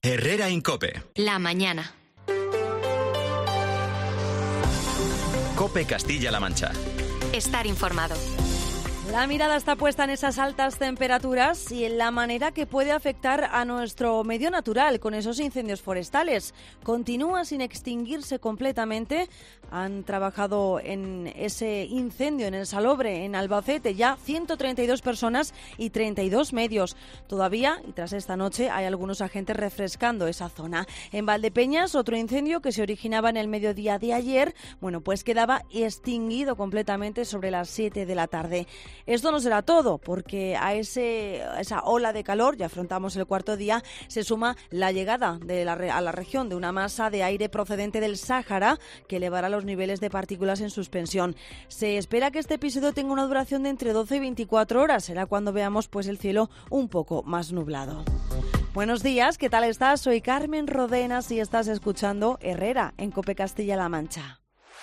Herrera en COPE. La mañana. COPE Castilla-La Mancha. Estar informado. La mirada está puesta en esas altas temperaturas y en la manera que puede afectar a nuestro medio natural con esos incendios forestales. Continúa sin extinguirse completamente. Han trabajado en ese incendio en el Salobre, en Albacete, ya 132 personas y 32 medios. Todavía, y tras esta noche, hay algunos agentes refrescando esa zona. En Valdepeñas, otro incendio que se originaba en el mediodía de ayer, pues quedaba extinguido completamente sobre las 7 de la tarde. Esto no será todo, porque a esa ola de calor, ya afrontamos el cuarto día, se suma la llegada a la región de una masa de aire procedente del Sáhara que elevará los niveles de partículas en suspensión. Se espera que este episodio tenga una duración de entre 12 y 24 horas. Será cuando veamos el cielo un poco más nublado. Buenos días, ¿qué tal estás? Soy Carmen Rodenas y estás escuchando Herrera en COPE Castilla-La Mancha.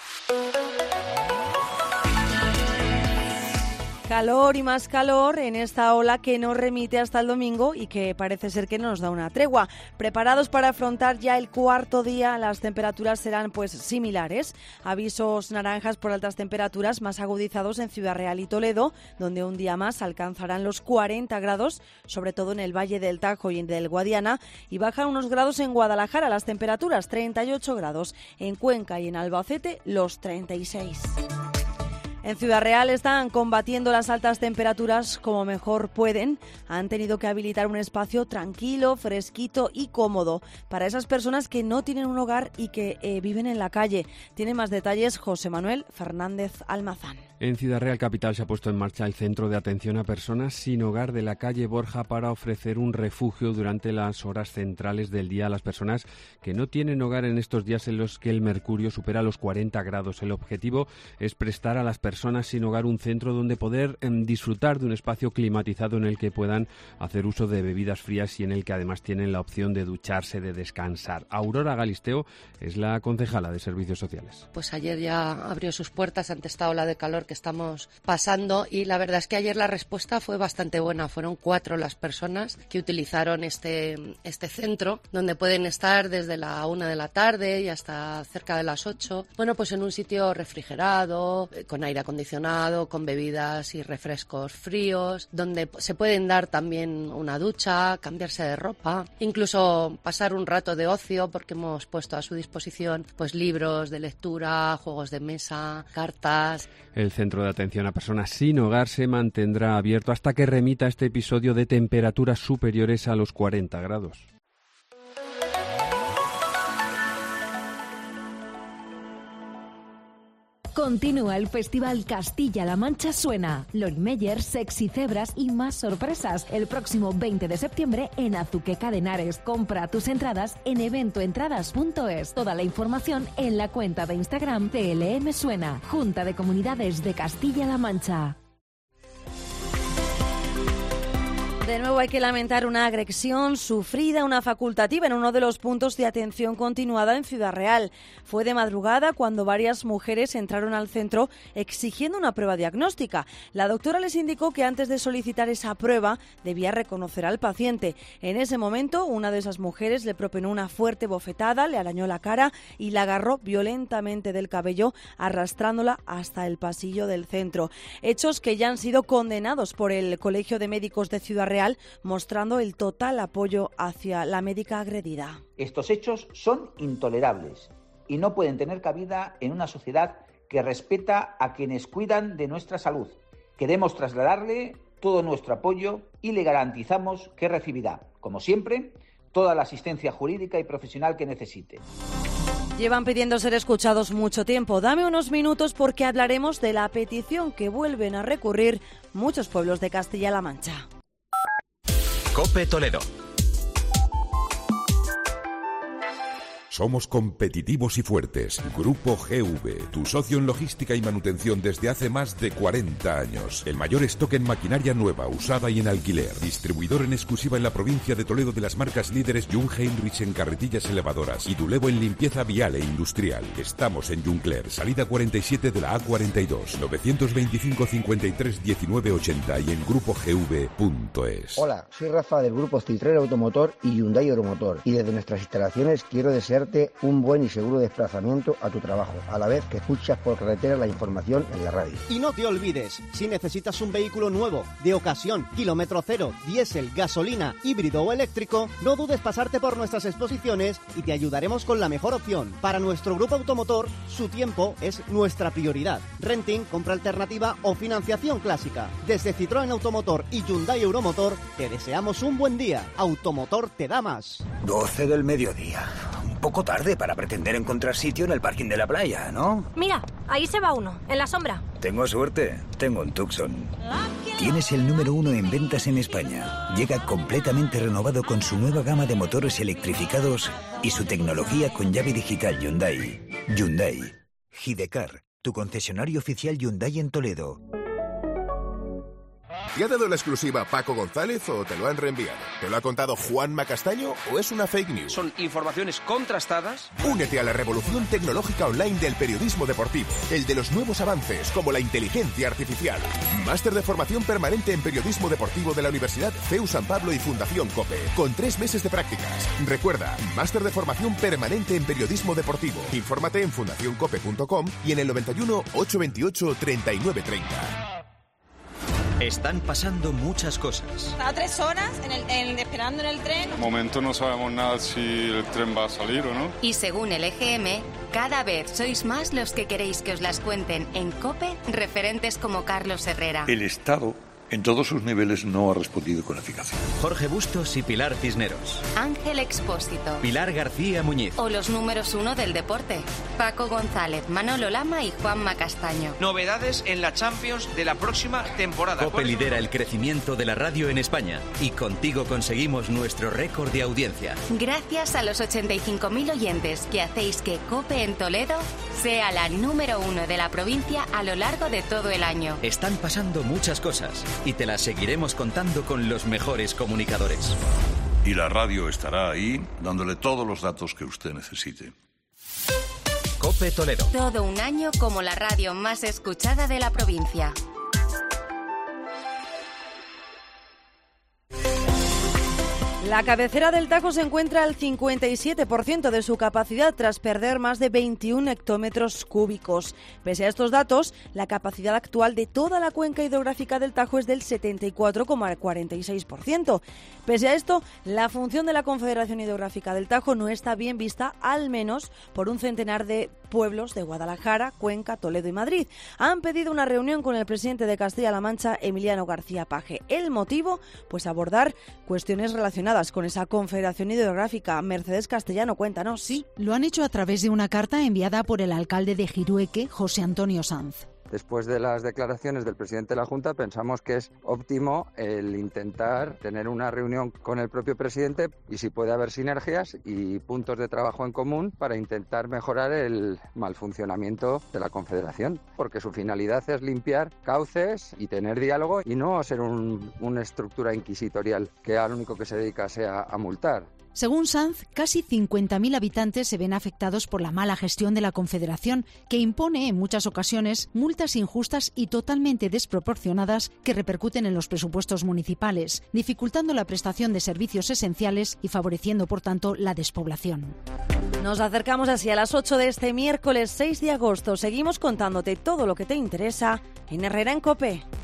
Calor y más calor en esta ola que no remite hasta el domingo y que parece ser que no nos da una tregua. Preparados para afrontar ya el cuarto día, las temperaturas serán similares. Avisos naranjas por altas temperaturas más agudizados en Ciudad Real y Toledo, donde un día más alcanzarán los 40 grados, sobre todo en el Valle del Tajo y del Guadiana, y bajan unos grados en Guadalajara las temperaturas, 38 grados. En Cuenca y en Albacete, los 36. En Ciudad Real están combatiendo las altas temperaturas como mejor pueden. Han tenido que habilitar un espacio tranquilo, fresquito y cómodo para esas personas que no tienen un hogar y que viven en la calle. Tiene más detalles José Manuel Fernández Almazán. En Ciudad Real Capital se ha puesto en marcha el Centro de Atención a Personas Sin Hogar de la calle Borja para ofrecer un refugio durante las horas centrales del día a las personas que no tienen hogar en estos días en los que el mercurio supera los 40 grados. El objetivo es prestar a las personas sin hogar un centro donde poder disfrutar de un espacio climatizado en el que puedan hacer uso de bebidas frías y en el que además tienen la opción de ducharse, de descansar. Aurora Galisteo es la concejala de Servicios Sociales. Pues ayer ya abrió sus puertas ante esta ola de calor que estamos pasando y la verdad es que ayer la respuesta fue bastante buena. Fueron 4 las personas que utilizaron este centro, donde pueden estar desde la 1 de la tarde y hasta cerca de las 8. Pues en un sitio refrigerado, con aire acondicionado, con bebidas y refrescos fríos, donde se pueden dar también una ducha, cambiarse de ropa, incluso pasar un rato de ocio, porque hemos puesto a su disposición libros de lectura, juegos de mesa, cartas. El Centro de Atención a Personas Sin Hogar se mantendrá abierto hasta que remita este episodio de temperaturas superiores a los 40 grados. Continúa el Festival Castilla-La Mancha Suena. Lori Meyer, Sexy Cebras y más sorpresas el próximo 20 de septiembre en Azuqueca de Henares. Compra tus entradas en eventoentradas.es. Toda la información en la cuenta de Instagram CLM Suena. Junta de Comunidades de Castilla-La Mancha. De nuevo hay que lamentar una agresión sufrida, una facultativa, en uno de los puntos de atención continuada en Ciudad Real. Fue de madrugada cuando varias mujeres entraron al centro exigiendo una prueba diagnóstica. La doctora les indicó que antes de solicitar esa prueba debía reconocer al paciente. En ese momento, una de esas mujeres le propinó una fuerte bofetada, le arañó la cara y la agarró violentamente del cabello, arrastrándola hasta el pasillo del centro. Hechos que ya han sido condenados por el Colegio de Médicos de Ciudad Real, mostrando el total apoyo hacia la médica agredida. Estos hechos son intolerables y no pueden tener cabida en una sociedad que respeta a quienes cuidan de nuestra salud. Queremos trasladarle todo nuestro apoyo y le garantizamos que recibirá, como siempre, toda la asistencia jurídica y profesional que necesite. Llevan pidiendo ser escuchados mucho tiempo. Dame unos minutos porque hablaremos de la petición que vuelven a recurrir muchos pueblos de Castilla-La Mancha. COPE Toledo. Somos competitivos y fuertes. Grupo GV, tu socio en logística y manutención desde hace más de 40 años. El mayor stock en maquinaria nueva, usada y en alquiler. Distribuidor en exclusiva en la provincia de Toledo de las marcas líderes Jung Heinrich en carretillas elevadoras y Dulevo en limpieza vial e industrial. Estamos en Juncler, salida 47 de la A42, 925 53 19 80 y en grupogv.es. Hola, soy Rafa del Grupo Citroën Automotor y Hyundai Euromotor y desde nuestras instalaciones quiero desearte un buen y seguro desplazamiento a tu trabajo, a la vez que escuchas por carretera la información en la radio. Y no te olvides, si necesitas un vehículo nuevo, de ocasión, kilómetro cero, diésel, gasolina, híbrido o eléctrico, no dudes pasarte por nuestras exposiciones y te ayudaremos con la mejor opción. Para nuestro Grupo Automotor, su tiempo es nuestra prioridad. Renting, compra alternativa o financiación clásica. Desde Citroën Automotor y Hyundai Euromotor, te deseamos un buen día. Automotor te da más. 12 del mediodía. Un poco tarde para pretender encontrar sitio en el parking de la playa, ¿no? Mira, ahí se va uno, en la sombra. Tengo suerte, tengo un Tucson. Tienes el número 1 en ventas en España. Llega completamente renovado con su nueva gama de motores electrificados y su tecnología con llave digital Hyundai. Hyundai. Gidecar, tu concesionario oficial Hyundai en Toledo. ¿Te ha dado la exclusiva Paco González o te lo han reenviado? ¿Te lo ha contado Juanma Castaño o es una fake news? ¿Son informaciones contrastadas? Únete a la revolución tecnológica online del periodismo deportivo, el de los nuevos avances como la inteligencia artificial. Máster de formación permanente en periodismo deportivo de la Universidad CEU San Pablo y Fundación COPE, con 3 meses de prácticas. Recuerda, máster de formación permanente en periodismo deportivo. Infórmate en fundacioncope.com y en el 91 828 3930. Están pasando muchas cosas. Estaba 3 horas esperando en el tren. De momento no sabemos nada si el tren va a salir o no. Y según el EGM, cada vez sois más los que queréis que os las cuenten en COPE referentes como Carlos Herrera. El Estado, en todos sus niveles, no ha respondido con eficacia. Jorge Bustos y Pilar Cisneros. Ángel Expósito. Pilar García Muñiz. O los números 1 del deporte. Paco González, Manolo Lama y Juanma Castaño. Novedades en la Champions de la próxima temporada. COPE lidera el crecimiento de la radio en España y contigo conseguimos nuestro récord de audiencia. Gracias a los 85.000 oyentes que hacéis que COPE en Toledo sea la número 1 de la provincia a lo largo de todo el año. Están pasando muchas cosas y te las seguiremos contando con los mejores comunicadores. Y la radio estará ahí dándole todos los datos que usted necesite. COPE Toledo. Todo un año como la radio más escuchada de la provincia. La cabecera del Tajo se encuentra al 57% de su capacidad tras perder más de 21 hectómetros cúbicos. Pese a estos datos, la capacidad actual de toda la cuenca hidrográfica del Tajo es del 74,46%. Pese a esto, la función de la Confederación Hidrográfica del Tajo no está bien vista, al menos por un centenar de pueblos de Guadalajara, Cuenca, Toledo y Madrid. Han pedido una reunión con el presidente de Castilla-La Mancha, Emiliano García Paje. El motivo, pues abordar cuestiones relacionadas con esa Confederación Hidrográfica. Mercedes Castellano, cuéntanos. Sí, lo han hecho a través de una carta enviada por el alcalde de Jirueque, José Antonio Sanz. Después de las declaraciones del presidente de la Junta, pensamos que es óptimo el intentar tener una reunión con el propio presidente y si puede haber sinergias y puntos de trabajo en común para intentar mejorar el mal funcionamiento de la Confederación, porque su finalidad es limpiar cauces y tener diálogo y no ser una estructura inquisitorial que al único que se dedica sea a multar. Según Sanz, casi 50.000 habitantes se ven afectados por la mala gestión de la Confederación, que impone en muchas ocasiones multas injustas y totalmente desproporcionadas que repercuten en los presupuestos municipales, dificultando la prestación de servicios esenciales y favoreciendo, por tanto, la despoblación. Nos acercamos así a las 8 de este miércoles 6 de agosto. Seguimos contándote todo lo que te interesa en Herrera en COPE.